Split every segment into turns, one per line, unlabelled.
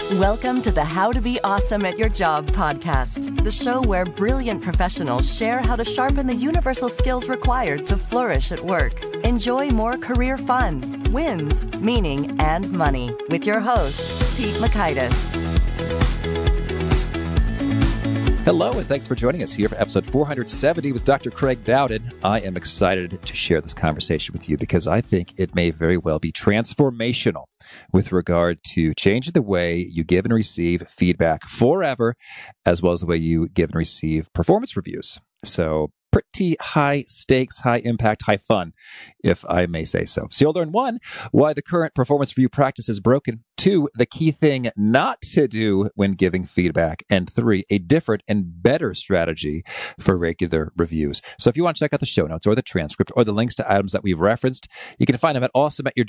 Welcome to the How to Be Awesome at Your Job podcast, the show where brilliant professionals share how to sharpen the universal skills required to flourish at work. Enjoy more career fun, wins, meaning, and money with your host, Pete Mockaitis.
Hello, and thanks for joining us here for episode 470 with Dr. Craig Dowden. I am excited to share this conversation with you because I think it may very well be transformational with regard to changing the way you give and receive feedback forever, as well as the way you give and receive performance reviews. So pretty high stakes, high impact, high fun, if I may say so. So you'll learn 1, why the current performance review practice is broken. 2, the key thing not to do when giving feedback. And 3, a different and better strategy for regular reviews. So if you want to check out the show notes or the transcript or the links to items that we've referenced, you can find them at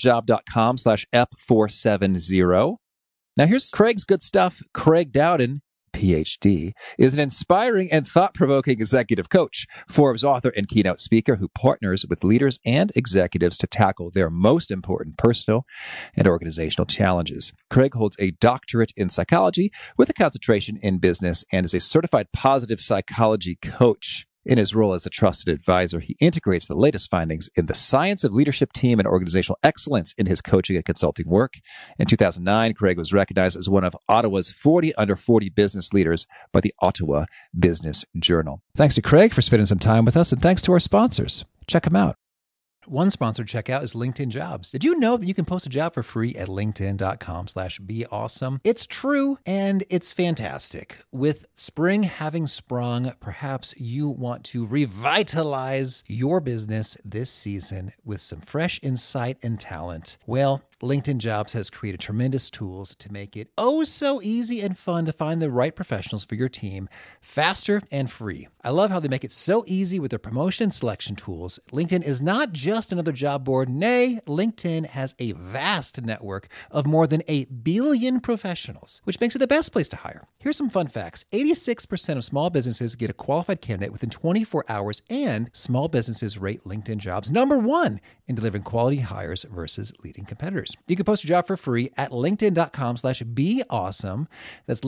awesomeatyourjob.com/F470. Now here's Craig's good stuff. Craig Dowden, PhD, is an inspiring and thought-provoking executive coach, Forbes author and keynote speaker who partners with leaders and executives to tackle their most important personal and organizational challenges. Craig holds a doctorate in psychology with a concentration in business and is a certified positive psychology coach. In his role as a trusted advisor, he integrates the latest findings in the science of leadership, team, and organizational excellence in his coaching and consulting work. In 2009, Craig was recognized as one of Ottawa's 40 under 40 business leaders by the Ottawa Business Journal. Thanks to Craig for spending some time with us, and thanks to our sponsors. Check them out. One sponsored checkout is LinkedIn Jobs. Did you know that you can post a job for free at linkedin.com/beawesome? It's true, and it's fantastic. With spring having sprung, perhaps you want to revitalize your business this season with some fresh insight and talent. Well, LinkedIn Jobs has created tremendous tools to make it oh so easy and fun to find the right professionals for your team, faster and free. I love how they make it so easy with their promotion and selection tools. LinkedIn is not just another job board. Nay, LinkedIn has a vast network of more than 8 billion professionals, which makes it the best place to hire. Here's some fun facts. 86% of small businesses get a qualified candidate within 24 hours, and small businesses rate LinkedIn Jobs number 1 in delivering quality hires versus leading competitors. You can post your job for free at linkedin.com/beawesome. That's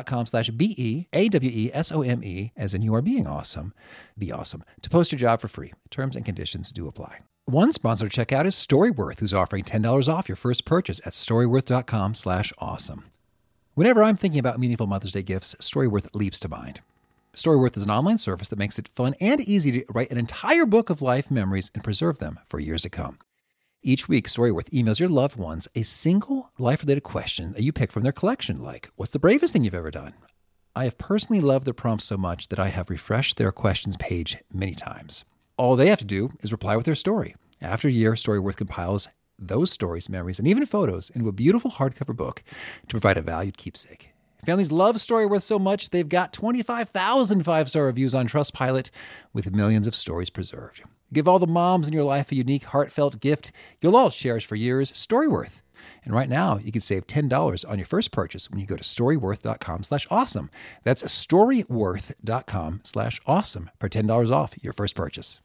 linkedin.com/BEAWESOME, as in you are being awesome. Be awesome. To post your job for free. Terms and conditions do apply. One sponsor to check out is Storyworth, who's offering $10 off your first purchase at storyworth.com/awesome. Whenever I'm thinking about meaningful Mother's Day gifts, Storyworth leaps to mind. Storyworth is an online service that makes it fun and easy to write an entire book of life memories and preserve them for years to come. Each week, Storyworth emails your loved ones a single life-related question that you pick from their collection, like, what's the bravest thing you've ever done? I have personally loved their prompts so much that I have refreshed their questions page many times. All they have to do is reply with their story. After a year, Storyworth compiles those stories, memories, and even photos into a beautiful hardcover book to provide a valued keepsake. Families love Storyworth so much, they've got 25,000 five-star reviews on Trustpilot with millions of stories preserved. Give all the moms in your life a unique, heartfelt gift you'll all cherish for years, Storyworth. And right now, you can save $10 on your first purchase when you go to storyworth.com/awesome. That's storyworth.com/awesome for $10 off your first purchase.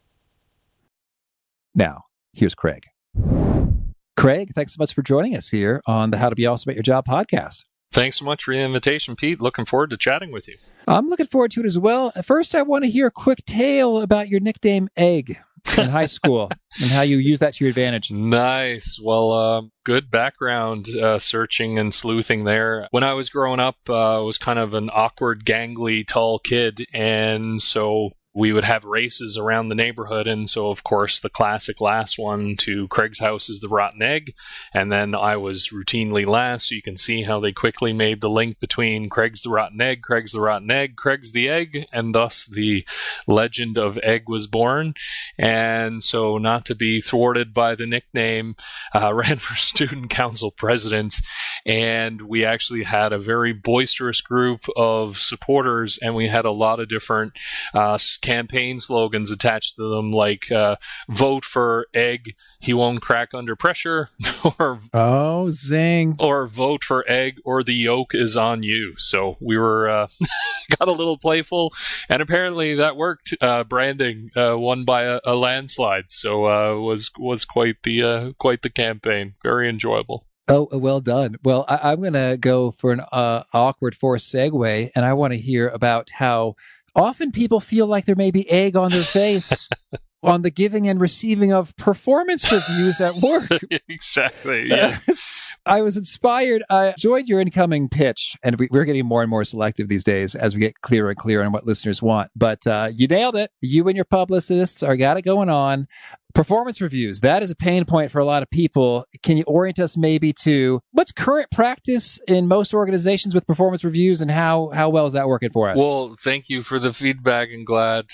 Now, here's Craig. Craig, thanks so much for joining us here on the How to Be Awesome at Your Job podcast.
Thanks so much for the invitation, Pete. Looking forward to chatting with you.
I'm looking forward to it as well. First, I want to hear a quick tale about your nickname, Egg, in high school and how you use that to your advantage.
Nice. Well, good background searching and sleuthing there. When I was growing up, I was kind of an awkward, gangly, tall kid. And so we would have races around the neighborhood. And so, of course, the classic last one to Craig's house is the rotten egg. And then I was routinely last. So you can see how they quickly made the link between Craig's the rotten egg, Craig's the rotten egg, Craig's the egg. And thus the legend of Egg was born. And so, not to be thwarted by the nickname, ran for student council president. And we actually had a very boisterous group of supporters. And we had a lot of different campaign slogans attached to them, like vote for Egg, he won't crack under pressure, or
zing,
or vote for Egg, or the yolk is on you. So we were got a little playful, and apparently that worked. Branding won by a landslide, so was quite the campaign. Very enjoyable.
Oh, well done. Well, I'm going to go for an awkward forced segue, and I want to hear about how often people feel like there may be egg on their face on the giving and receiving of performance reviews at work.
Exactly. Yes.
I was inspired. I enjoyed your incoming pitch, and we're getting more and more selective these days as we get clearer and clearer on what listeners want. But you nailed it. You and your publicists are got it going on. Performance reviews, that is a pain point for a lot of people. Can you orient us maybe to what's current practice in most organizations with performance reviews, and how well is that working for us?
Well, thank you for the feedback, and glad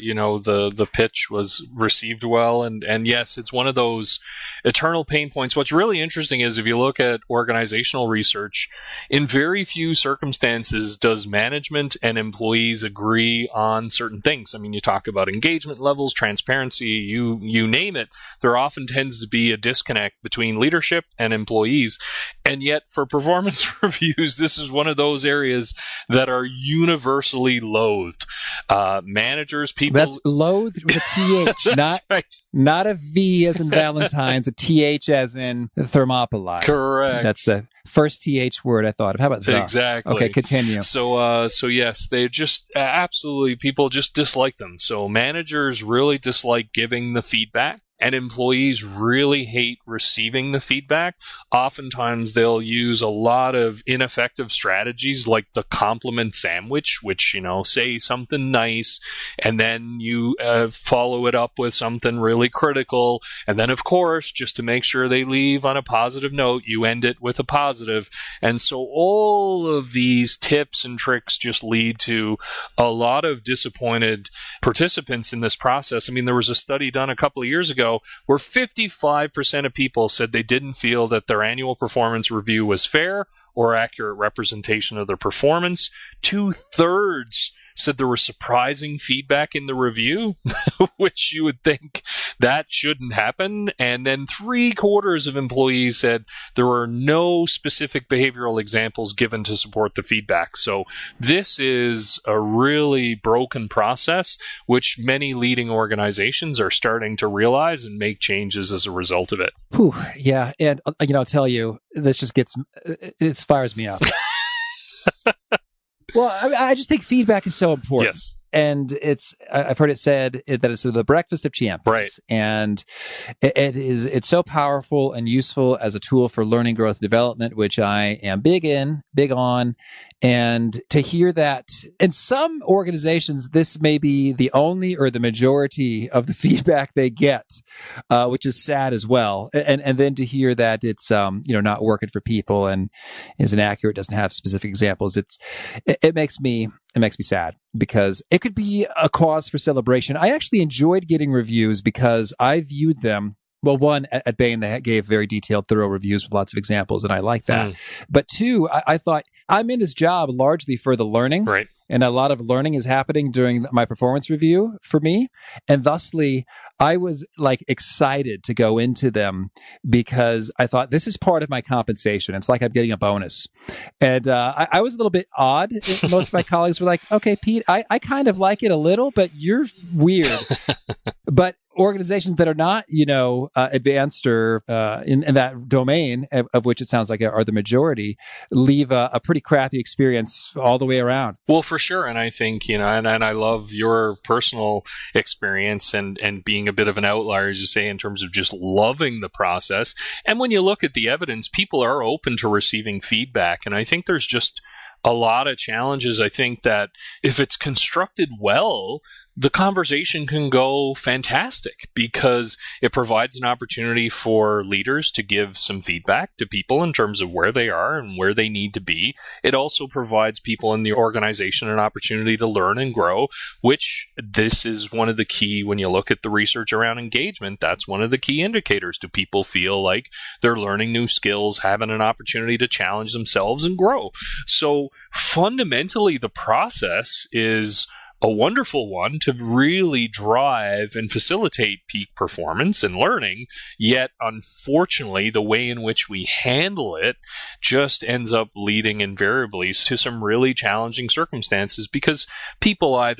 the pitch was received well. And yes, it's one of those eternal pain points. What's really interesting is if you look at organizational research, in very few circumstances does management and employees agree on certain things. I mean, you talk about engagement levels, transparency, you name it, there often tends to be a disconnect between leadership and employees. And yet for performance reviews, this is one of those areas that are universally loathed. Managers, people...
That's loathed with a TH, not a V as in Valentine's, a TH as in Thermopylae.
Correct.
That's the first TH word I thought of. How about that?
Exactly.
Okay, continue.
So yes, they just absolutely, people just dislike them. So managers really dislike giving the feedback, and employees really hate receiving the feedback. Oftentimes, they'll use a lot of ineffective strategies like the compliment sandwich, which, say something nice, and then you follow it up with something really critical. And then, of course, just to make sure they leave on a positive note, you end it with a positive. And so all of these tips and tricks just lead to a lot of disappointed participants in this process. I mean, there was a study done a couple of years ago where 55% of people said they didn't feel that their annual performance review was fair or accurate representation of their performance. 2/3 said there was surprising feedback in the review, which you would think that shouldn't happen. And then 3/4 of employees said there were no specific behavioral examples given to support the feedback. So this is a really broken process, which many leading organizations are starting to realize and make changes as a result of it.
Whew, yeah. And, I'll tell you, this just it fires me up. Well, I just think feedback is so important.
Yes.
And I've heard it said that it's the breakfast of champions.
Right.
And it's so powerful and useful as a tool for learning, growth, development, which I am big on. And to hear that in some organizations, this may be the only or the majority of the feedback they get, which is sad as well. And then to hear that it's, not working for people and isn't accurate, doesn't have specific examples. It makes me sad because it could be a cause for celebration. I actually enjoyed getting reviews because I viewed them. Well, one, at Bain, they gave very detailed, thorough reviews with lots of examples, and I like that. But two, I thought I'm in this job largely for the learning.
Right.
And a lot of learning is happening during my performance review for me. And thusly, I was excited to go into them because I thought this is part of my compensation. It's like I'm getting a bonus. And I was a little bit odd. Most of my colleagues were like, okay, Pete, I kind of like it a little, but you're weird. But organizations that are not, advanced or in that domain, of which it sounds like are the majority, leave a pretty crappy experience all the way around.
Well, for sure. And I think, and I love your personal experience and being a bit of an outlier, as you say, in terms of just loving the process. And when you look at the evidence, people are open to receiving feedback. And I think there's just a lot of challenges. I think that if it's constructed well, the conversation can go fantastic because it provides an opportunity for leaders to give some feedback to people in terms of where they are and where they need to be. It also provides people in the organization an opportunity to learn and grow, which this is one of the key, when you look at the research around engagement, that's one of the key indicators. Do people feel like they're learning new skills, having an opportunity to challenge themselves and grow? So fundamentally, the process is a wonderful one to really drive and facilitate peak performance and learning. Yet, unfortunately, the way in which we handle it just ends up leading invariably to some really challenging circumstances because people either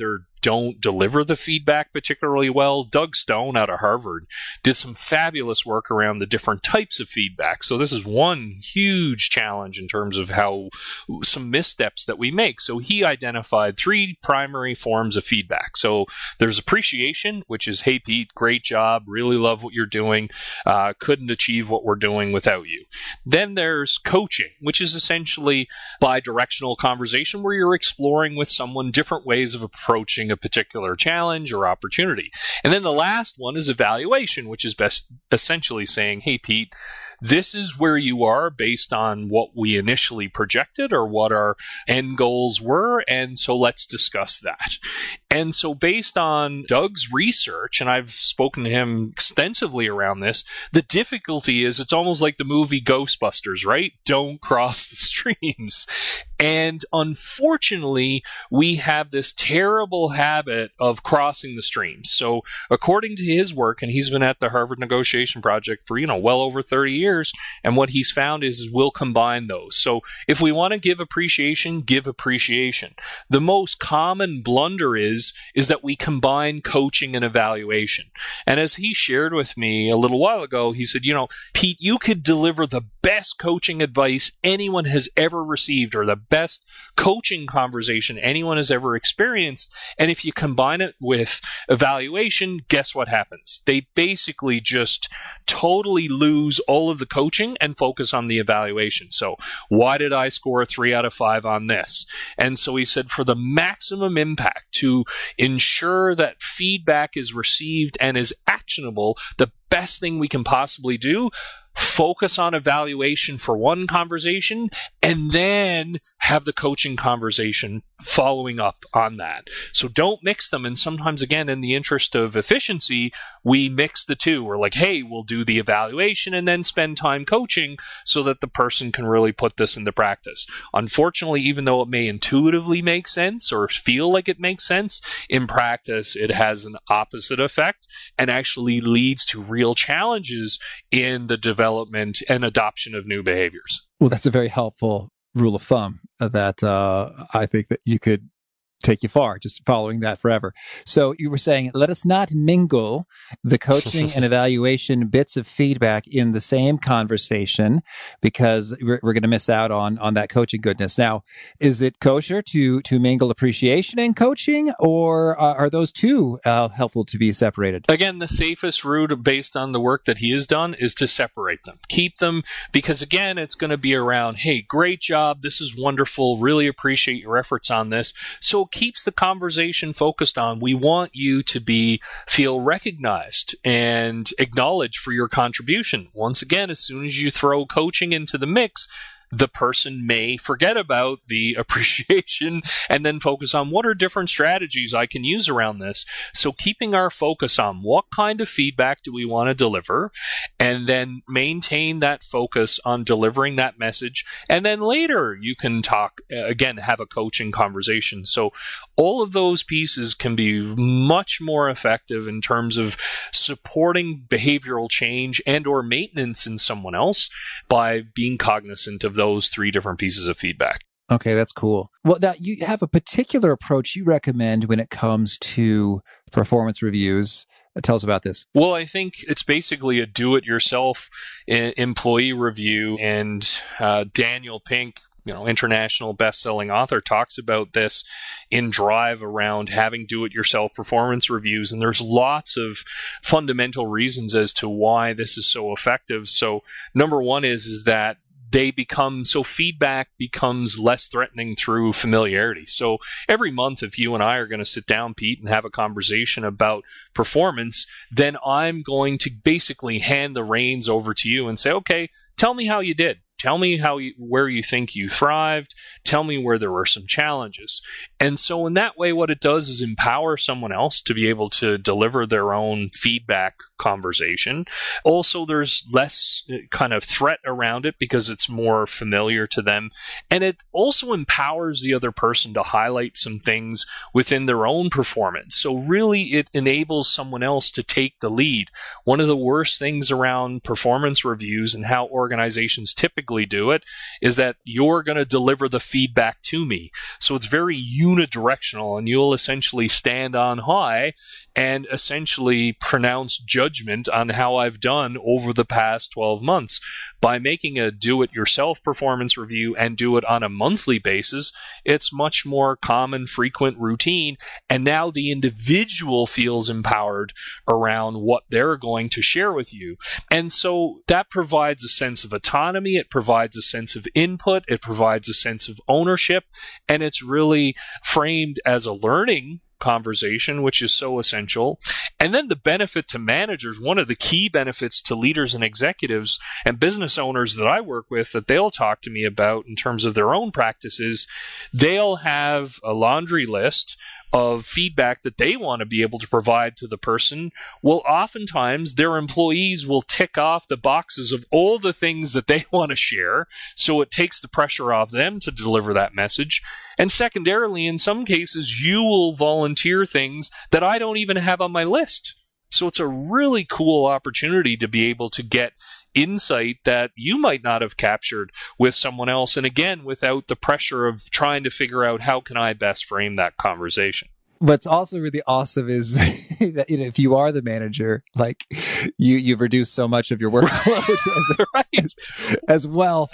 don't deliver the feedback particularly well. Doug Stone out of Harvard did some fabulous work around the different types of feedback. So this is one huge challenge in terms of how some missteps that we make. So he identified 3 primary forms of feedback. So there's appreciation, which is, hey, Pete, great job. Really love what you're doing. Couldn't achieve what we're doing without you. Then there's coaching, which is essentially bi-directional conversation where you're exploring with someone different ways of approaching a particular challenge or opportunity. And then the last one is evaluation, which is best essentially saying, hey, Pete, this is where you are based on what we initially projected or what our end goals were, and so let's discuss that. And so based on Doug's research, and I've spoken to him extensively around this, the difficulty is it's almost like the movie Ghostbusters, right? Don't cross the streams. And unfortunately, we have this terrible habit of crossing the streams. So according to his work, and he's been at the Harvard Negotiation Project for, well over 30 years, and what he's found is we'll combine those. So if we want to give appreciation, give appreciation. The most common blunder is that we combine coaching and evaluation. And as he shared with me a little while ago, he said, Pete, you could deliver the best coaching advice anyone has ever received or the best coaching conversation anyone has ever experienced. And if you combine it with evaluation, guess what happens? They basically just totally lose all of the coaching and focus on the evaluation. So why did I score 3 out of 5 on this? And so he said, for the maximum impact, to ensure that feedback is received and is actionable, the best thing we can possibly do, focus on evaluation for one conversation and then have the coaching conversation following up on that. So don't mix them. And sometimes, again, in the interest of efficiency, we mix the two. We're like, hey, we'll do the evaluation and then spend time coaching so that the person can really put this into practice. Unfortunately, even though it may intuitively make sense or feel like it makes sense, in practice, it has an opposite effect and actually leads to real challenges in the development and adoption of new behaviors.
Well, that's a very helpful rule of thumb that I think that you could take you far, just following that forever. So you were saying, let us not mingle the coaching and evaluation bits of feedback in the same conversation because we're going to miss out on that coaching goodness. Now, is it kosher to mingle appreciation and coaching, or are those two helpful to be separated?
Again, the safest route based on the work that he has done is to separate them. Keep them, because again, it's going to be around, hey, great job, this is wonderful, really appreciate your efforts on this. So keeps the conversation focused on, we want you to feel recognized and acknowledged for your contribution. Once again, as soon as you throw coaching into the mix, the person may forget about the appreciation and then focus on what are different strategies I can use around this. So keeping our focus on what kind of feedback do we want to deliver, and then maintain that focus on delivering that message. And then later you can talk, again, have a coaching conversation. So all of those pieces can be much more effective in terms of supporting behavioral change and or maintenance in someone else by being cognizant of those 3 different pieces of feedback.
Okay, that's cool. Well, now you have a particular approach you recommend when it comes to performance reviews. Tell us about this.
Well, I think it's basically a do-it-yourself employee review, and Daniel Pink, international best-selling author, talks about this in Drive around having do-it-yourself performance reviews. And there's lots of fundamental reasons as to why this is so effective. So number one is that feedback becomes less threatening through familiarity. So every month, if you and I are going to sit down, Pete, and have a conversation about performance, then I'm going to basically hand the reins over to you and say, okay, tell me how you did. Tell me where you think you thrived. Tell me where there were some challenges. And so in that way, what it does is empower someone else to be able to deliver their own feedback conversation. Also, there's less kind of threat around it because it's more familiar to them. And it also empowers the other person to highlight some things within their own performance. So really, it enables someone else to take the lead. One of the worst things around performance reviews and how organizations typically typically do it, is that you're going to deliver the feedback to me. So it's very unidirectional, and you'll essentially stand on high and essentially pronounce judgment on how I've done over the past 12 months. By making a do-it-yourself performance review and do it on a monthly basis, it's much more common, frequent, routine, and now the individual feels empowered around what they're going to share with you. And so that provides a sense of autonomy, it provides a sense of input, it provides a sense of ownership, and it's really framed as a learning conversation, which is so essential. And then the benefit to managers, one of the key benefits to leaders and executives and business owners that I work with that they'll talk to me about in terms of their own practices, they'll have a laundry list of feedback that they want to be able to provide to the person. Well, oftentimes their employees will tick off the boxes of all the things that they want to share, so it takes the pressure off them to deliver that message. And secondarily, in some cases, you will volunteer things that I don't even have on my list. So it's a really cool opportunity to be able to get insight that you might not have captured with someone else. And again, without the pressure of trying to figure out how can I best frame that conversation.
What's also really awesome is that, if you are the manager, like you've reduced so much of your workload as well.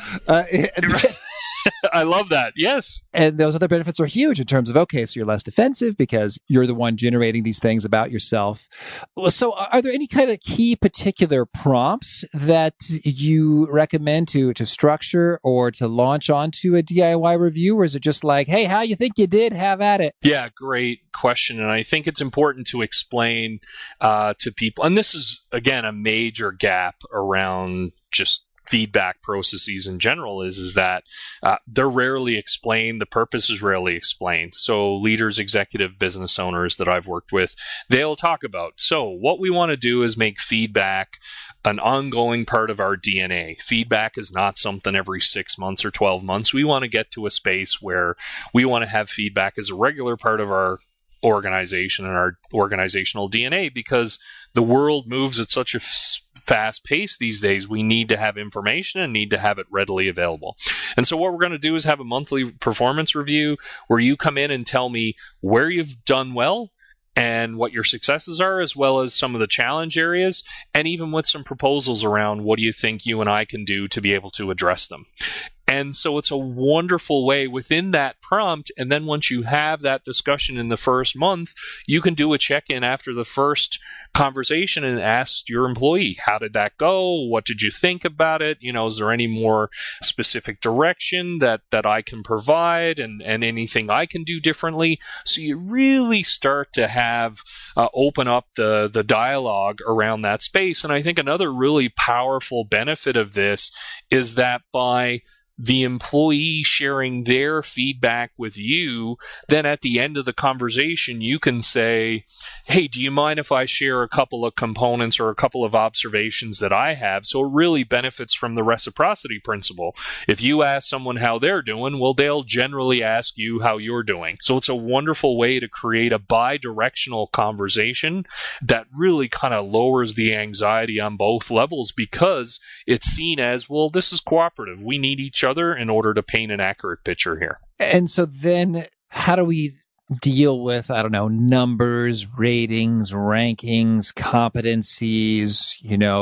I love that. Yes.
And those other benefits are huge in terms of, okay, so you're less defensive because you're the one generating these things about yourself. So are there any kind of key particular prompts that you recommend to structure or to launch onto a DIY review? Or is it just like, hey, how you think you did? Have at it.
Yeah, great question. And I think it's important to explain to people, and this is, again, a major gap around just feedback processes in general is that they're rarely explained. The purpose is rarely explained. So leaders, executive business owners that I've worked with, they'll talk about, so what we want to do is make feedback an ongoing part of our DNA. Feedback is not something every 6 months or 12 months. We want to get to a space where we want to have feedback as a regular part of our organization and our organizational DNA, because the world moves at such a fast pace these days. We need to have information and need to have it readily available. And so what we're going to do is have a monthly performance review where you come in and tell me where you've done well and what your successes are, as well as some of the challenge areas, and even with some proposals around what do you think you and I can do to be able to address them. And so it's a wonderful way within that prompt. And then once you have that discussion in the first month, you can do a check-in after the first conversation and ask your employee, how did that go? What did you think about it? Is there any more specific direction that I can provide and anything I can do differently? So you really start to have open up the dialogue around that space. And I think another really powerful benefit of this is that by the employee sharing their feedback with you, then at the end of the conversation, you can say, hey, do you mind if I share a couple of components or a couple of observations that I have? So it really benefits from the reciprocity principle. If you ask someone how they're doing, well, they'll generally ask you how you're doing. So it's a wonderful way to create a bi-directional conversation that really kind of lowers the anxiety on both levels, because it's seen as, well, this is cooperative. We need each other in order to paint an accurate picture here.
And so then how do we deal with, numbers, ratings, rankings, competencies,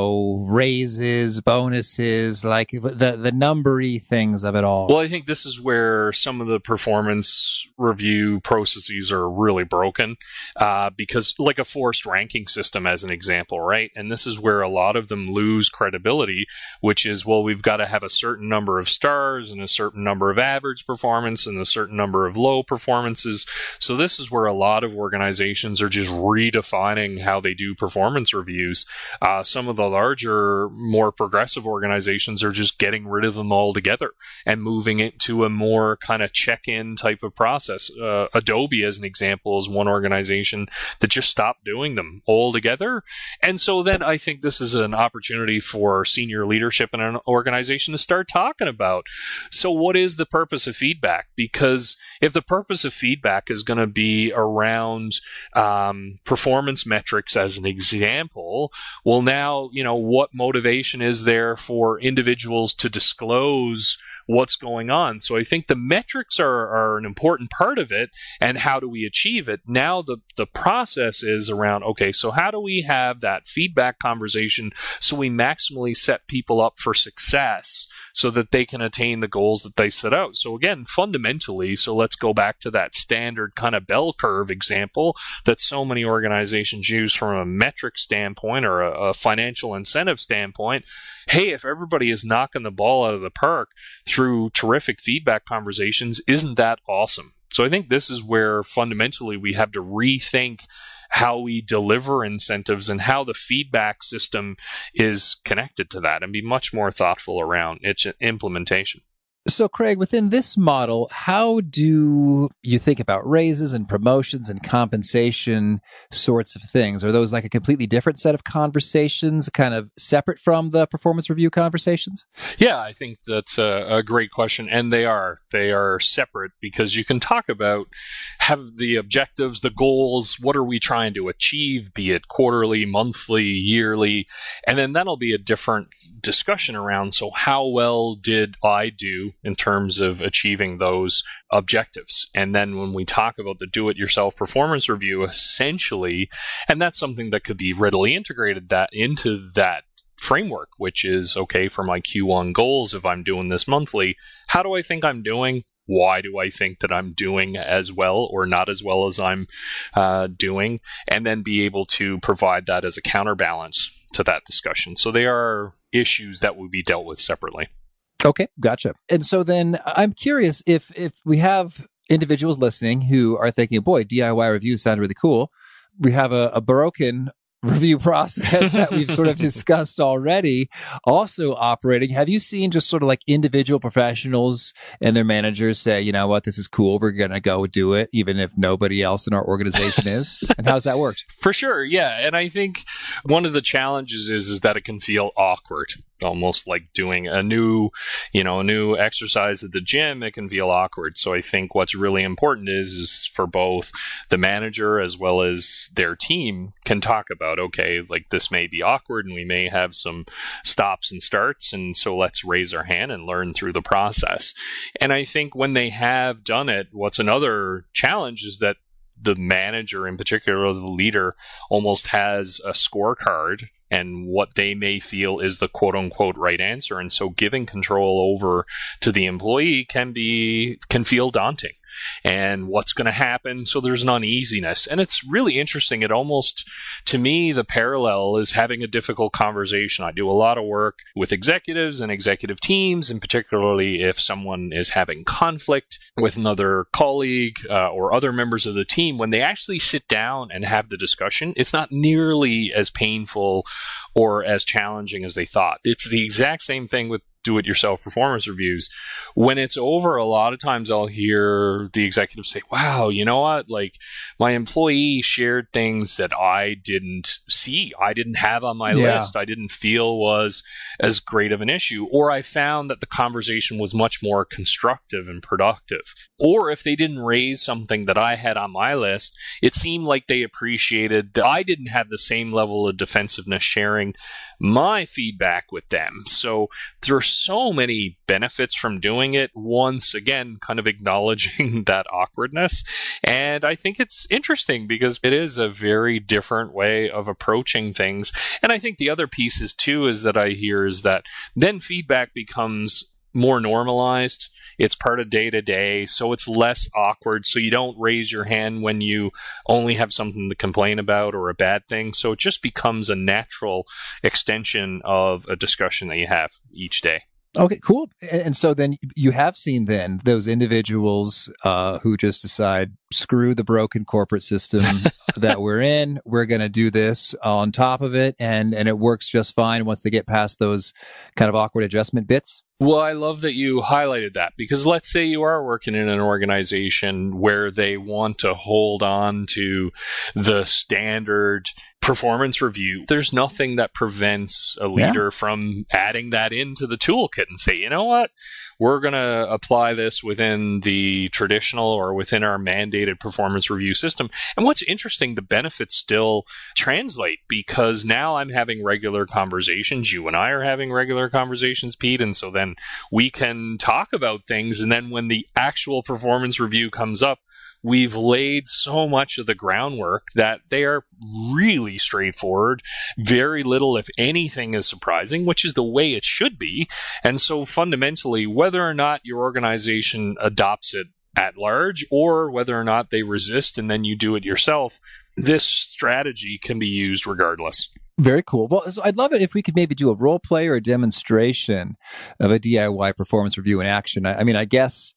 raises, bonuses, like the numbery things of it all?
Well, I think this is where some of the performance review processes are really broken, because like a forced ranking system as an example, right? And this is where a lot of them lose credibility, which is, well, we've got to have a certain number of stars and a certain number of average performance and a certain number of low performances. So this is where a lot of organizations are just redefining how they do performance reviews. Some of the larger, more progressive organizations are just getting rid of them altogether and moving it to a more kind of check-in type of process. Adobe, as an example, is one organization that just stopped doing them altogether. And so then I think this is an opportunity for senior leadership in an organization to start talking about, so what is the purpose of feedback? Because if the purpose of feedback is is going to be around performance metrics as an example. Well, now, what motivation is there for individuals to disclose what's going on? So I think the metrics are an important part of it, and how do we achieve it? Now the process is around, okay, so how do we have that feedback conversation so we maximally set people up for success so that they can attain the goals that they set out? So again, fundamentally, so let's go back to that standard kind of bell curve example that so many organizations use from a metric standpoint or a financial incentive standpoint. Hey, if everybody is knocking the ball out of the park through terrific feedback conversations, isn't that awesome? So I think this is where fundamentally we have to rethink how we deliver incentives and how the feedback system is connected to that, and be much more thoughtful around its implementation.
So, Craig, within this model, how do you think about raises and promotions and compensation sorts of things? Are those like a completely different set of conversations, kind of separate from the performance review conversations?
Yeah, I think that's a great question. And they are separate, because you can talk about have the objectives, the goals, what are we trying to achieve, be it quarterly, monthly, yearly, and then that'll be a different discussion around, so how well did I do in terms of achieving those objectives? And then when we talk about the do-it-yourself performance review, essentially, and that's something that could be readily integrated into that framework, which is, okay, for my Q1 goals, if I'm doing this monthly, how do I think I'm doing? Why do I think that I'm doing as well or not as well as I'm doing? And then be able to provide that as a counterbalance to that discussion. So they are issues that will be dealt with separately.
Okay, gotcha. And so then I'm curious if we have individuals listening who are thinking, boy, DIY reviews sound really cool. We have a broken review process that we've sort of discussed already also operating. Have you seen just sort of like individual professionals and their managers say, you know what, this is cool, we're going to go do it, even if nobody else in our organization is? And how's that worked?
For sure, yeah. And I think one of the challenges is that it can feel awkward, almost like doing a new exercise at the gym. It can feel awkward. So I think what's really important is for both the manager as well as their team can talk about, okay, like this may be awkward and we may have some stops and starts, and so let's raise our hand and learn through the process. And I think when they have done it, what's another challenge is that the manager, in particular the leader, almost has a scorecard and what they may feel is the quote-unquote right answer. And so giving control over to the employee can feel daunting. And what's going to happen? So there's an uneasiness. And it's really interesting. It almost, to me, the parallel is having a difficult conversation. I do a lot of work with executives and executive teams, and particularly if someone is having conflict with another colleague or other members of the team, when they actually sit down and have the discussion, it's not nearly as painful or as challenging as they thought. It's the exact same thing with do-it-yourself performance reviews. When it's over, a lot of times I'll hear the executive say, wow, you know what? Like, my employee shared things that I didn't see, I didn't have on my list, I didn't feel was as great of an issue. Or I found that the conversation was much more constructive and productive. Or if they didn't raise something that I had on my list, it seemed like they appreciated that I didn't have the same level of defensiveness sharing my feedback with them. So there are so many benefits from doing it, once again, kind of acknowledging that awkwardness. And I think it's interesting because it is a very different way of approaching things. And I think the other pieces too is that I hear is that then feedback becomes more normalized. It's part of day to day, so it's less awkward. So you don't raise your hand when you only have something to complain about or a bad thing. So it just becomes a natural extension of a discussion that you have each day.
Okay, cool. And so then you have seen then those individuals who just decide, screw the broken corporate system that we're in. We're going to do this on top of it. And it works just fine once they get past those kind of awkward adjustment bits.
Well, I love that you highlighted that, because let's say you are working in an organization where they want to hold on to the standard performance review. There's nothing that prevents a leader from adding that into the toolkit and say, you know what? we're going to apply this within the traditional or within our mandated performance review system. And what's interesting, the benefits still translate, because now I'm having regular conversations. You and I are having regular conversations, Pete. And so then we can talk about things. And then when the actual performance review comes up, we've laid so much of the groundwork that they are really straightforward. Very little, if anything, is surprising, which is the way it should be. And so fundamentally, whether or not your organization adopts it at large, or whether or not they resist and then you do it yourself, this strategy can be used regardless.
Very cool. Well, so I'd love it if we could maybe do a role play or a demonstration of a DIY performance review in action. I mean, I guess,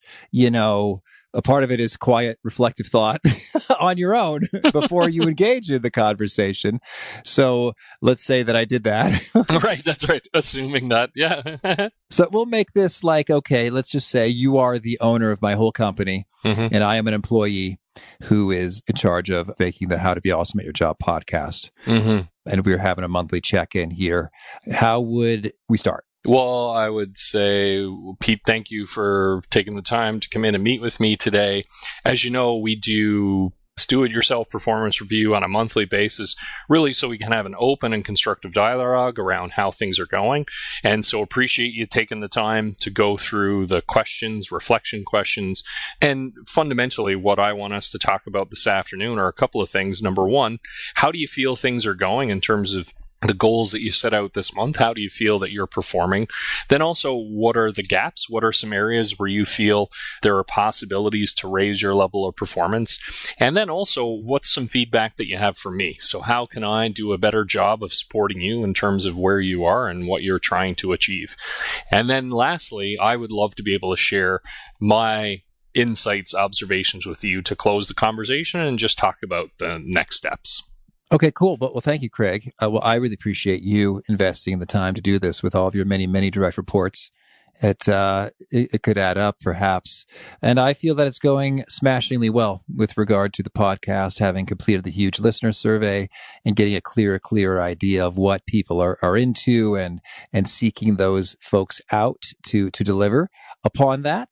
a part of it is quiet, reflective thought on your own before you engage in the conversation. So let's say that I did that.
Right, that's right. Assuming that, yeah.
So we'll make this like, okay, let's just say you are the owner of my whole company, and I am an employee who is in charge of making the How to Be Awesome at Your Job podcast. And we're having a monthly check-in here. How would we start?
Well, I would say, Pete, thank you for taking the time to come in and meet with me today. As you know, we do do-it-yourself performance review on a monthly basis, really so we can have an open and constructive dialogue around how things are going. And so appreciate you taking the time to go through the questions, reflection questions. And fundamentally, what I want us to talk about this afternoon are a couple of things. Number one, how do you feel things are going in terms of the goals that you set out this month? How do you feel that you're performing? Then also, what are the gaps? What are some areas where you feel there are possibilities to raise your level of performance? And then also, what's some feedback that you have for me? So how can I do a better job of supporting you in terms of where you are and what you're trying to achieve? And then lastly, I would love to be able to share my insights, observations with you to close the conversation and just talk about the next steps.
Okay, cool. Well, thank you, Craig. Well, I really appreciate you investing the time to do this with all of your many, many direct reports. It could add up, perhaps. And I feel that it's going smashingly well with regard to the podcast, having completed the huge listener survey and getting a clearer idea of what people are into and seeking those folks out to deliver upon that.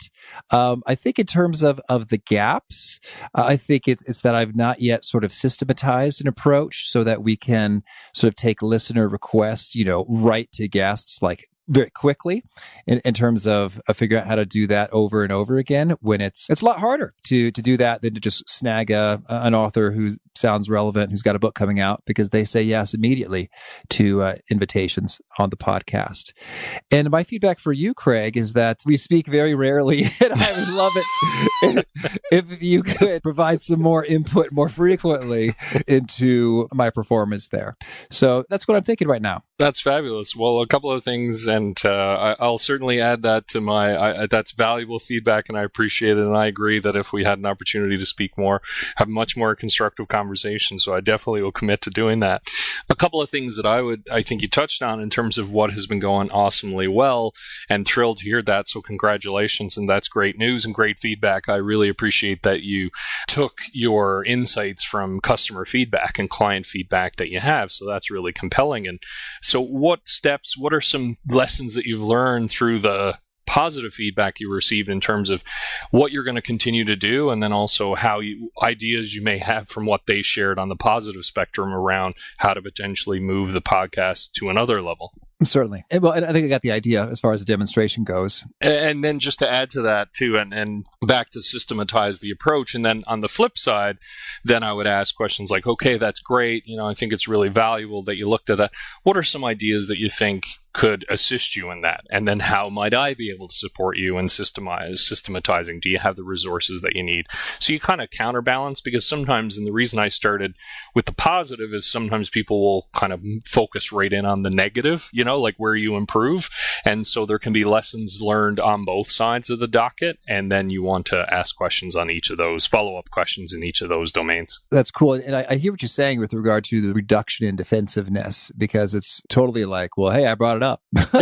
I think in terms of the gaps, I think it's that I've not yet sort of systematized an approach so that we can sort of take listener requests, right to guests like very quickly in terms of figuring out how to do that over and over again, when it's a lot harder to do that than to just snag an author who sounds relevant, who's got a book coming out, because they say yes immediately to invitations on the podcast. And my feedback for you, Craig, is that we speak very rarely, and I would love it if you could provide some more input more frequently into my performance there. So that's what I'm thinking right now.
That's fabulous. Well, a couple of things, and I'll certainly add that to that's valuable feedback, and I appreciate it. And I agree that if we had an opportunity to speak more, have much more constructive conversation. So I definitely will commit to doing that. A couple of things that I think you touched on in terms of what has been going awesomely well, and thrilled to hear that. So congratulations, and that's great news and great feedback. I really appreciate that you took your insights from customer feedback and client feedback that you have. So that's really compelling. And so what are some lessons that you've learned through the positive feedback you received in terms of what you're going to continue to do, and then also ideas you may have from what they shared on the positive spectrum around how to potentially move the podcast to another level?
Certainly. Well, I think I got the idea as far as the demonstration goes.
And then just to add to that too, and back to systematize the approach. And then on the flip side, then I would ask questions like, okay, that's great. I think it's really valuable that you looked at that. What are some ideas that you think could assist you in that? And then how might I be able to support you in systematizing? Do you have the resources that you need? So you kind of counterbalance, because sometimes, and the reason I started with the positive is sometimes people will kind of focus right in on the negative, like where you improve. And so there can be lessons learned on both sides of the docket. And then you want to ask questions on each of those, follow-up questions in each of those domains.
That's cool. And I hear what you're saying with regard to the reduction in defensiveness, because it's totally like, well, hey, I brought it up.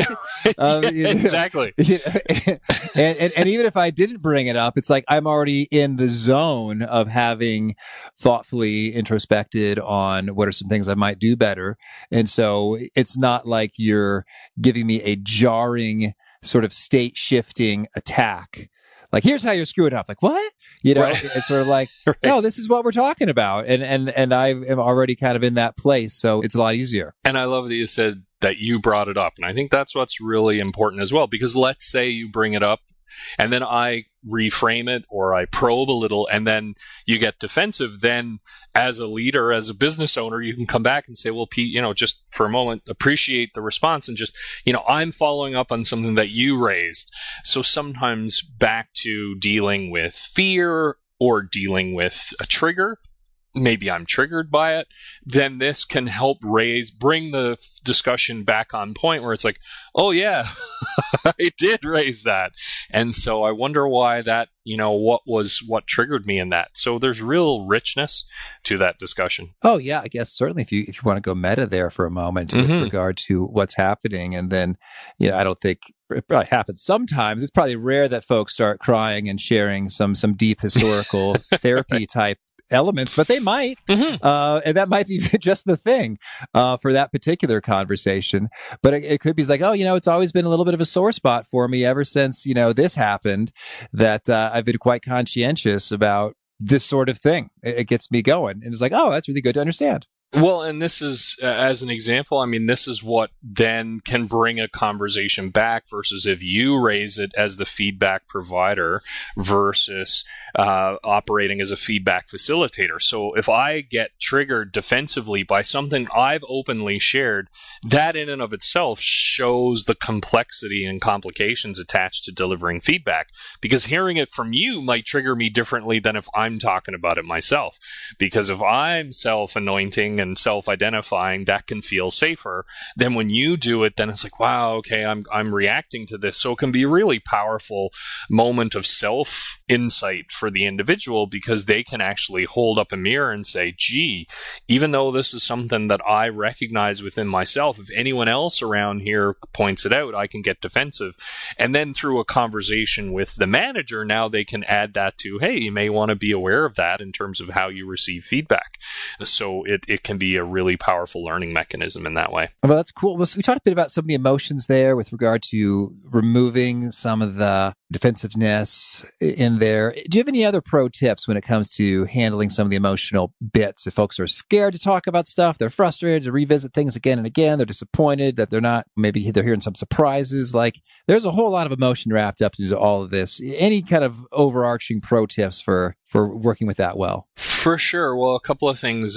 Exactly.
And even if I didn't bring it up, it's like I'm already in the zone of having thoughtfully introspected on what are some things I might do better. And so it's not like you're giving me a jarring sort of state shifting attack. Like, here's how you're screwing up. Like, what?
Right.
It's sort of like, no, this is what we're talking about. And I am already kind of in that place. So it's a lot easier.
And I love that you said that you brought it up. And I think that's what's really important as well, because let's say you bring it up and then I reframe it or I probe a little and then you get defensive. Then as a leader, as a business owner, you can come back and say, well, Pete, just for a moment, appreciate the response and just, I'm following up on something that you raised. So sometimes back to dealing with fear or dealing with a trigger. Maybe I'm triggered by it, then this can help bring the discussion back on point where it's like, oh yeah, I did raise that. And so I wonder why that, what triggered me in that. So there's real richness to that discussion.
Oh yeah, I guess certainly if you want to go meta there for a moment with regard to what's happening. And then, I don't think it probably happens sometimes. It's probably rare that folks start crying and sharing some deep historical therapy type elements, but they might. And that might be just the thing for that particular conversation. But it could be like, oh, it's always been a little bit of a sore spot for me ever since, this happened, that I've been quite conscientious about this sort of thing. It gets me going. And it's like, oh, that's really good to understand.
Well, and this is, as an example, this is what then can bring a conversation back versus if you raise it as the feedback provider versus operating as a feedback facilitator. So if I get triggered defensively by something I've openly shared, that in and of itself shows the complexity and complications attached to delivering feedback, because hearing it from you might trigger me differently than if I'm talking about it myself. Because if I'm self-anointing and self-identifying, that can feel safer. Then when you do it, then it's like, wow, okay, I'm reacting to this. So it can be a really powerful moment of self-insight for the individual, because they can actually hold up a mirror and say, gee, even though this is something that I recognize within myself, if anyone else around here points it out, I can get defensive. And then through a conversation with the manager, now they can add that to, hey, you may want to be aware of that in terms of how you receive feedback. So it can be a really powerful learning mechanism in that way.
Well, that's cool. Well, so we talked a bit about some of the emotions there with regard to removing some of the defensiveness in there. Do you have any other pro tips when it comes to handling some of the emotional bits? If folks are scared to talk about stuff, they're frustrated to revisit things again and again, they're disappointed that maybe they're hearing some surprises. Like, there's a whole lot of emotion wrapped up into all of this. Any kind of overarching pro tips for working with that well?
For sure. Well, a couple of things,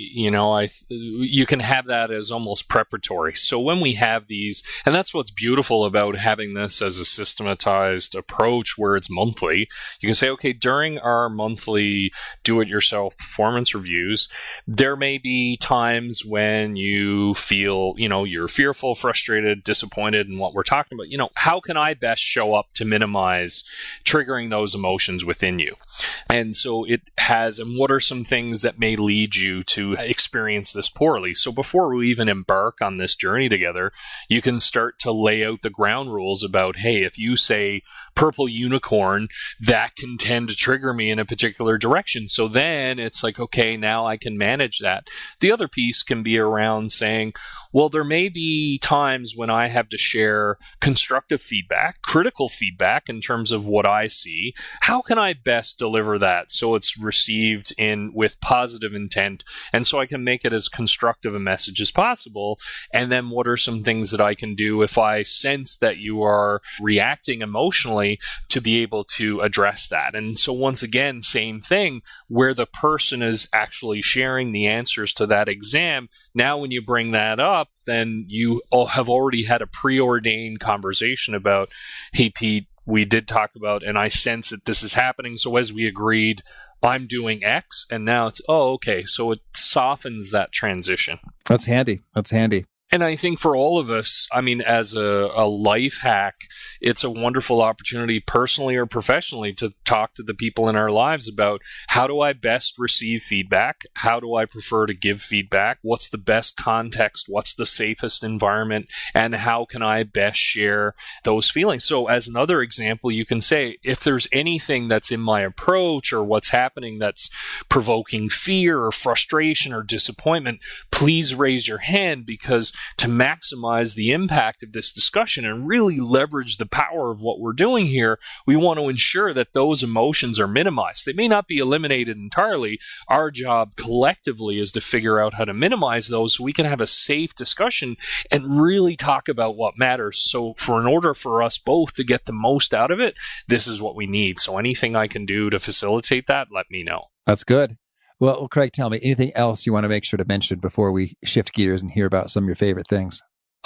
you can have that as almost preparatory. So when we have these, and that's what's beautiful about having this as a systematized approach where it's monthly, you can say, okay, during our monthly do-it-yourself performance reviews, there may be times when you feel, you're fearful, frustrated, disappointed in what we're talking about. How can I best show up to minimize triggering those emotions within you? And so it has, and what are some things that may lead you to experience this poorly? So before we even embark on this journey together, you can start to lay out the ground rules about, hey, if you say purple unicorn, that can tend to trigger me in a particular direction. So then it's like, okay, now I can manage that. The other piece can be around saying, well, there may be times when I have to share constructive feedback, critical feedback in terms of what I see. How can I best deliver that so it's received with positive intent, and so I can make it as constructive a message as possible? And then what are some things that I can do if I sense that you are reacting emotionally to be able to address that? And so once again, same thing, where the person is actually sharing the answers to that exam. Now when you bring that up, then you all have already had a preordained conversation about, hey, Pete, we did talk about, and I sense that this is happening. So as we agreed, I'm doing X, and now it's, oh, okay. So it softens that transition.
That's handy.
And I think for all of us, as a life hack, it's a wonderful opportunity personally or professionally to talk to the people in our lives about, how do I best receive feedback? How do I prefer to give feedback? What's the best context? What's the safest environment? And how can I best share those feelings? So as another example, you can say, if there's anything that's in my approach or what's happening that's provoking fear or frustration or disappointment, please raise your hand, because to maximize the impact of this discussion and really leverage the power of what we're doing here, we want to ensure that those emotions are minimized. They may not be eliminated entirely. Our job collectively is to figure out how to minimize those so we can have a safe discussion and really talk about what matters. So in order for us both to get the most out of it, this is what we need. So anything I can do to facilitate that, let me know.
That's good. Well, Craig, tell me, anything else you want to make sure to mention before we shift gears and hear about some of your favorite things?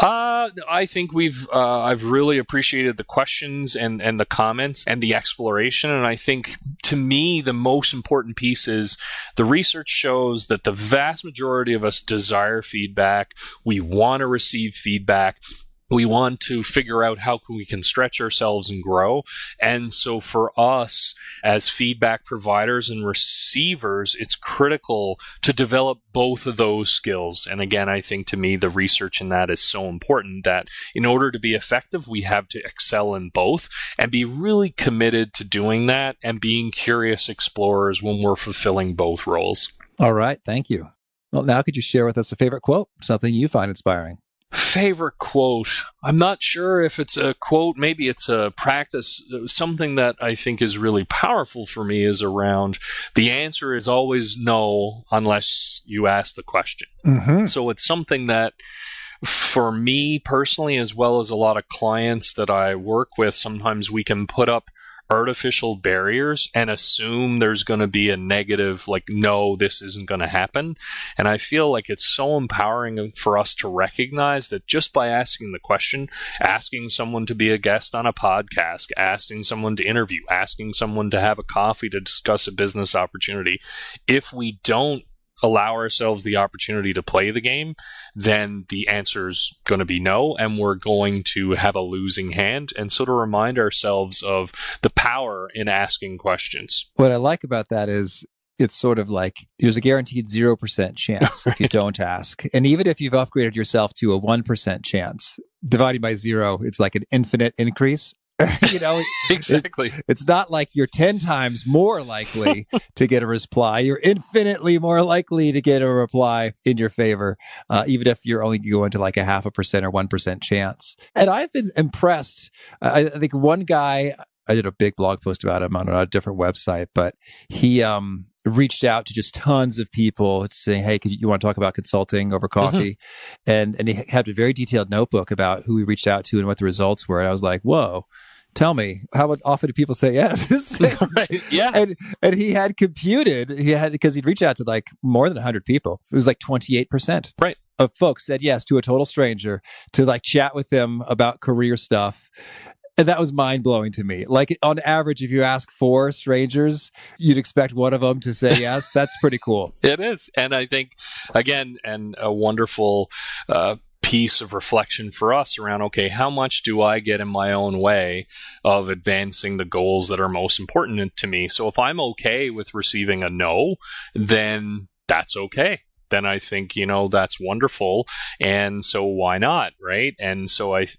I think I've really appreciated the questions and the comments and the exploration. And I think, to me, the most important piece is the research shows that the vast majority of us desire feedback. We want to receive feedback. We want to figure out how we can stretch ourselves and grow. And so for us as feedback providers and receivers, it's critical to develop both of those skills. And again, I think to me, the research in that is so important that in order to be effective, we have to excel in both and be really committed to doing that and being curious explorers when we're fulfilling both roles.
All right. Thank you. Well, now could you share with us a favorite quote, something you find inspiring?
Favorite quote. I'm not sure if it's a quote. Maybe it's a practice. Something that I think is really powerful for me is around the answer is always no unless you ask the question. Mm-hmm. So it's something that for me personally, as well as a lot of clients that I work with, sometimes we can put up artificial barriers and assume there's going to be a negative, like, no, this isn't going to happen. And I feel like it's so empowering for us to recognize that just by asking the question, asking someone to be a guest on a podcast, asking someone to interview, asking someone to have a coffee to discuss a business opportunity, if we don't allow ourselves the opportunity to play the game, then the answer is going to be no, and we're going to have a losing hand. And so to remind ourselves of the power in asking questions.
What I like about that is it's sort of like there's a guaranteed 0% chance if you don't ask. And even if you've upgraded yourself to a 1% chance, dividing by 0, it's like an infinite increase.
Exactly.
It's not like you're 10 times more likely to get a reply. You're infinitely more likely to get a reply in your favor, even if you're only going to like a 0.5% or 1% chance. And I've been impressed. I think one guy, I did a big blog post about him on a different website, but he reached out to just tons of people saying, hey, you want to talk about consulting over coffee? Mm-hmm. And he had a very detailed notebook about who he reached out to and what the results were. And I was like, whoa. Tell me, how often do people say yes?
Right. Yeah.
And he had computed, because he'd reached out to like more than 100 people. It was like 28%.
Right.
Of folks said yes to a total stranger to like chat with them about career stuff. And that was mind blowing to me. Like on average, if you ask 4 strangers, you'd expect one of them to say yes. That's pretty cool.
It is. And I think, again, and a wonderful piece of reflection for us around, okay, how much do I get in my own way of advancing the goals that are most important to me? So if I'm okay with receiving a no, then that's okay. Then I think, that's wonderful. And so why not, right? And so I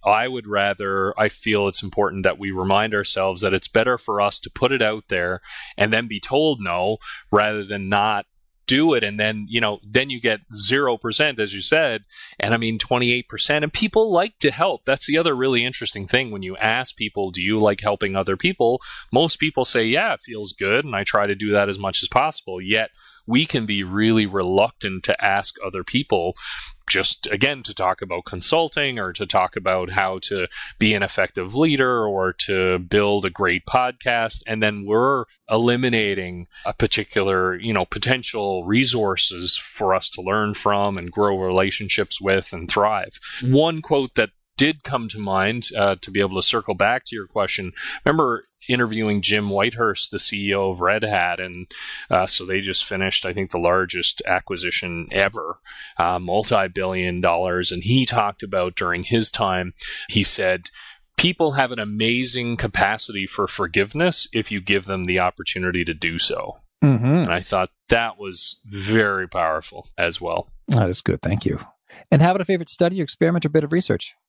feel it's important that we remind ourselves that it's better for us to put it out there and then be told no rather than not do it. And then, then you get 0%, as you said, and 28%. And people like to help. That's the other really interesting thing. When you ask people, do you like helping other people? Most people say, yeah, it feels good. And I try to do that as much as possible. Yet we can be really reluctant to ask other people just, again, to talk about consulting or to talk about how to be an effective leader or to build a great podcast. And then we're eliminating a particular, potential resources for us to learn from and grow relationships with and thrive. One quote that did come to mind, to be able to circle back to your question, remember interviewing Jim Whitehurst, the CEO of Red Hat, and so they just finished, I think, the largest acquisition ever, multi-billion dollars, and he talked about during his time, he said, people have an amazing capacity for forgiveness if you give them the opportunity to do so. Mm-hmm. And I thought that was very powerful as well.
That is good. Thank you. And how about a favorite study or experiment or bit of research?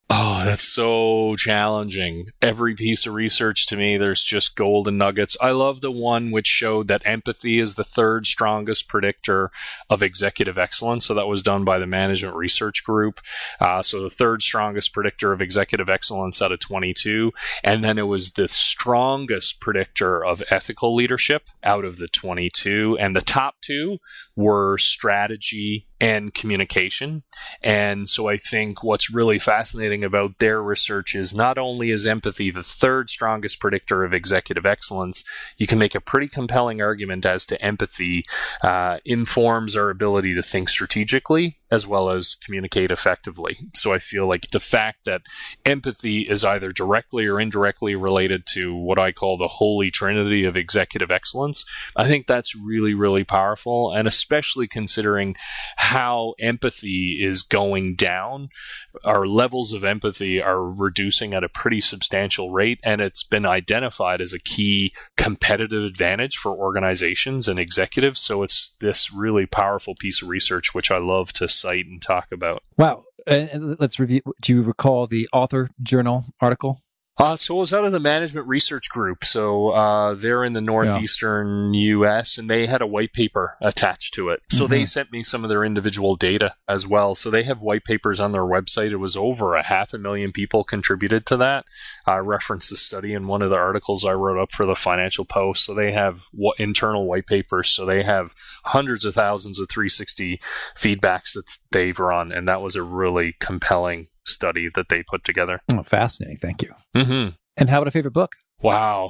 Oh, that's so challenging. Every piece of research to me, there's just golden nuggets. I love the one which showed that empathy is the third strongest predictor of executive excellence. So that was done by the Management Research Group. So the third strongest predictor of executive excellence out of 22. And then it was the strongest predictor of ethical leadership out of the 22. And the top two were strategy and communication. And so I think what's really fascinating about their research is not only is empathy the third strongest predictor of executive excellence, you can make a pretty compelling argument as to empathy informs our ability to think strategically as well as communicate effectively. So I feel like the fact that empathy is either directly or indirectly related to what I call the holy trinity of executive excellence, I think that's really, really powerful. And especially considering how empathy is going down, our levels of empathy are reducing at a pretty substantial rate, and it's been identified as a key competitive advantage for organizations and executives. So it's this really powerful piece of research, which I love to cite and talk about.
Wow. Let's review. Do you recall the author journal article?
So it was out of the Management Research Group. So they're in the northeastern U.S., and they had a white paper attached to it. So they sent me some of their individual data as well. So they have white papers on their website. It was over 500,000 people contributed to that. I referenced the study in one of the articles I wrote up for the Financial Post. So they have internal white papers. So they have hundreds of thousands of 360 feedbacks that they've run, and that was a really compelling study that they put together.
Oh, fascinating. Thank you.
Mm-hmm.
And how about a favorite book?
Wow.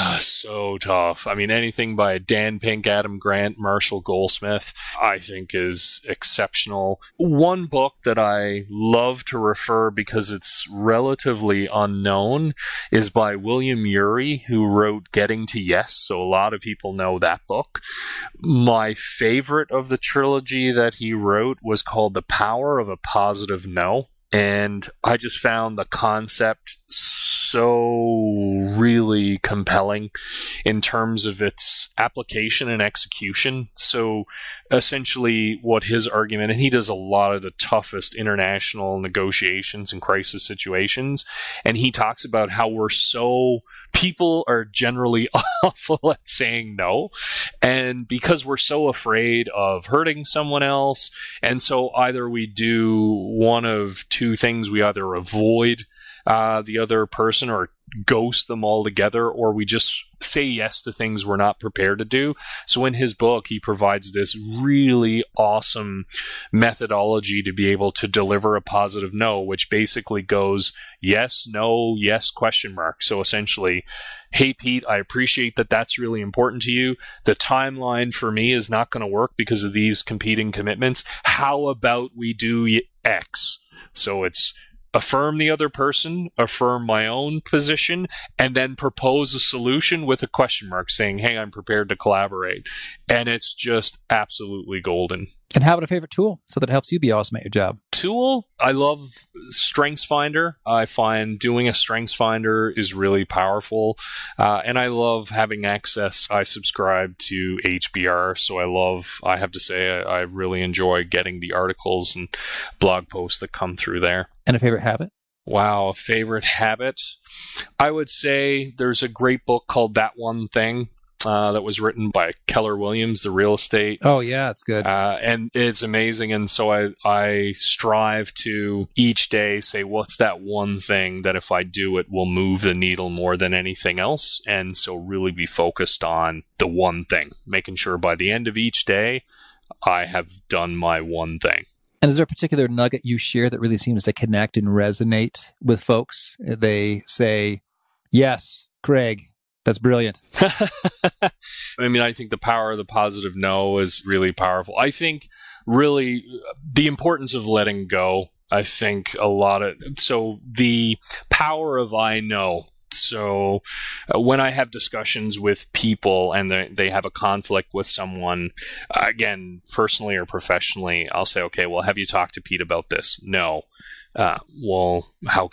So tough. I mean, anything by Dan Pink, Adam Grant, Marshall Goldsmith, I think is exceptional. One book that I love to refer because it's relatively unknown is by William Ury, who wrote Getting to Yes. So a lot of people know that book. My favorite of the trilogy that he wrote was called The Power of a Positive No. And I just found the concept so really compelling in terms of its application and execution. So essentially what his argument, and he does a lot of the toughest international negotiations and crisis situations, and he talks about how people are generally awful at saying no, and because we're so afraid of hurting someone else, and so either we do one of two things: we either avoid the other person or ghost them altogether, or we just say yes to things we're not prepared to do. So in his book, he provides this really awesome methodology to be able to deliver a positive no, which basically goes yes, no, yes, question mark. So essentially, hey, Pete, I appreciate that that's really important to you. The timeline for me is not going to work because of these competing commitments. How about we do X? So it's affirm the other person, affirm my own position, and then propose a solution with a question mark saying, hey, I'm prepared to collaborate. And it's just absolutely golden.
And how about a favorite tool so that helps you be awesome at your job?
Tool, I love StrengthsFinder. I find doing a StrengthsFinder is really powerful. And I love having access. I subscribe to HBR, so I have to say, I really enjoy getting the articles and blog posts that come through there.
And a favorite habit?
Wow, a favorite habit? I would say there's a great book called That One Thing. That was written by Keller Williams, The Real Estate.
Oh, yeah, it's good.
And it's amazing. And so I strive to each day say, what's that one thing that if I do it will move the needle more than anything else? And so really be focused on the one thing, making sure by the end of each day, I have done my one thing.
And is there a particular nugget you share that really seems to connect and resonate with folks? They say, yes, Craig, that's brilliant.
I mean, I think the power of the positive no is really powerful. I think really the importance of letting go. I think so the power of I know. So when I have discussions with people and they have a conflict with someone, again, personally or professionally, I'll say, okay, well, have you talked to Pete about this? No. Well, how come?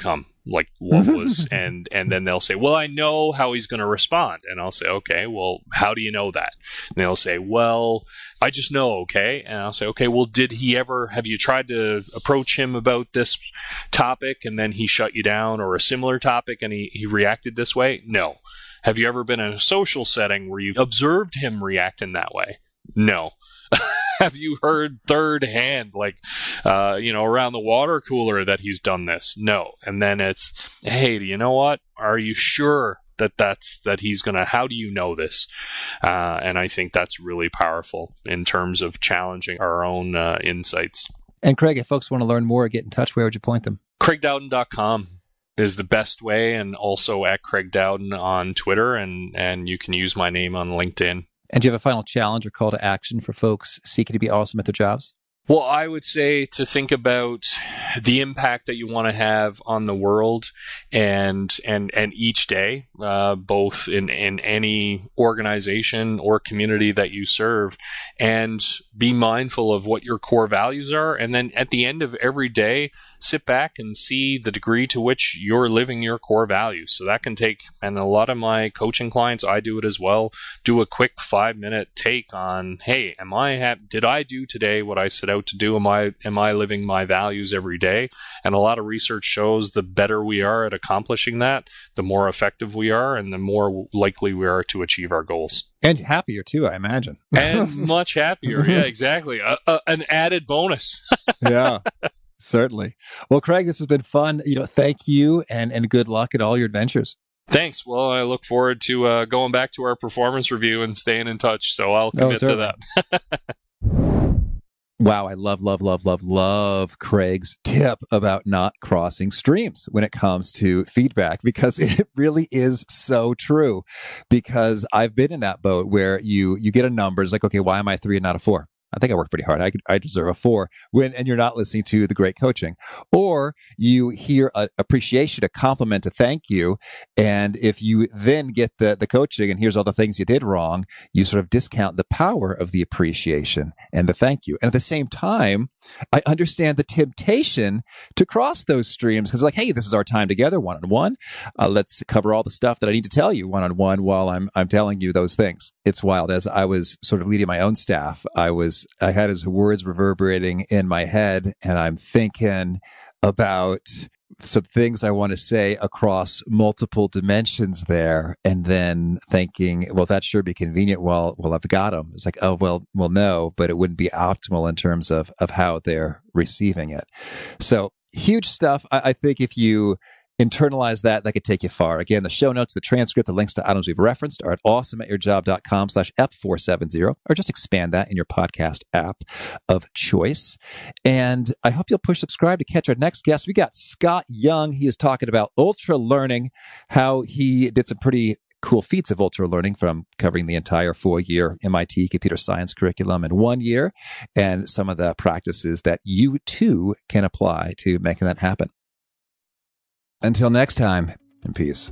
like what was, and then they'll say, well, I know how he's going to respond. And I'll say, okay, well, how do you know that? And they'll say, well, I just know, okay. And I'll say, okay, well, have you tried to approach him about this topic and then he shut you down, or a similar topic and he reacted this way? No. Have you ever been in a social setting where you observed him reacting that way? No. Have you heard third hand, like, around the water cooler that he's done this? No. And then it's, hey, do you know what? Are you sure that he's going to, how do you know this? And I think that's really powerful in terms of challenging our own insights.
And Craig, if folks want to learn more, get in touch, where would you point them?
CraigDowden.com is the best way, and also at Craig Dowden on Twitter, and you can use my name on LinkedIn.
And do you have a final challenge or call to action for folks seeking to be awesome at their jobs?
Well, I would say to think about the impact that you want to have on the world and each day, both in any organization or community that you serve, and be mindful of what your core values are. And then at the end of every day, sit back and see the degree to which you're living your core values. So that can take, and a lot of my coaching clients, I do it as well, do a quick 5-minute take on, hey, did I do today what I set out to do? Am I living my values every day? And a lot of research shows the better we are at accomplishing that, the more effective we are, and the more likely we are to achieve our goals.
And happier too, I imagine.
And much happier. Yeah, exactly. An added bonus.
Yeah, certainly. Well, Craig, this has been fun. Thank you, and good luck at all your adventures.
Thanks. Well, I look forward to going back to our performance review and staying in touch. So I'll commit to that.
Wow, I love Craig's tip about not crossing streams when it comes to feedback, because it really is so true. Because I've been in that boat where you get a number, it's like, okay, why am I 3 and not a 4? I think I worked pretty hard. I deserve a 4 and you're not listening to the great coaching. Or you hear appreciation, a compliment, a thank you. And if you then get the coaching and here's all the things you did wrong, you sort of discount the power of the appreciation and the thank you. And at the same time, I understand the temptation to cross those streams, because like, hey, this is our time together one-on-one. Let's cover all the stuff that I need to tell you one-on-one while I'm telling you those things. It's wild. As I was sort of leading my own staff, I had his words reverberating in my head, and I'm thinking about some things I want to say across multiple dimensions there, and then thinking, well, that sure be convenient. Well, I've got them. It's like, oh, well, no, but it wouldn't be optimal in terms of how they're receiving it. So huge stuff. I think if you internalize that could take you far. Again, the show notes, the transcript, the links to items we've referenced are at awesomeatyourjob.com/EP470, or just expand that in your podcast app of choice. And I hope you'll push subscribe to catch our next guest. We got Scott Young. He is talking about ultra learning, how he did some pretty cool feats of ultra learning, from covering the entire 4-year MIT computer science curriculum in 1 year, and some of the practices that you too can apply to making that happen. Until next time, in peace.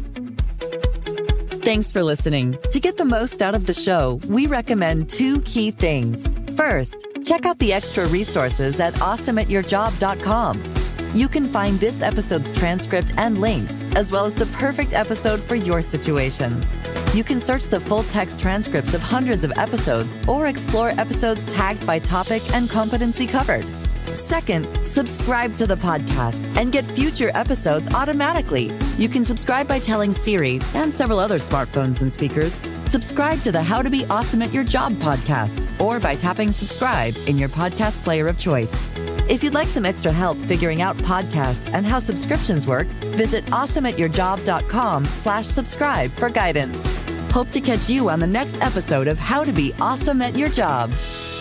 Thanks for listening. To get the most out of the show, we recommend 2 key things. First, check out the extra resources at awesomeatyourjob.com. You can find this episode's transcript and links, as well as the perfect episode for your situation. You can search the full text transcripts of hundreds of episodes, or explore episodes tagged by topic and competency covered. Second, subscribe to the podcast and get future episodes automatically. You can subscribe by telling Siri and several other smartphones and speakers, subscribe to the How to Be Awesome at Your Job podcast, or by tapping subscribe in your podcast player of choice. If you'd like some extra help figuring out podcasts and how subscriptions work, visit awesomeatyourjob.com/subscribe for guidance. Hope to catch you on the next episode of How to Be Awesome at Your Job.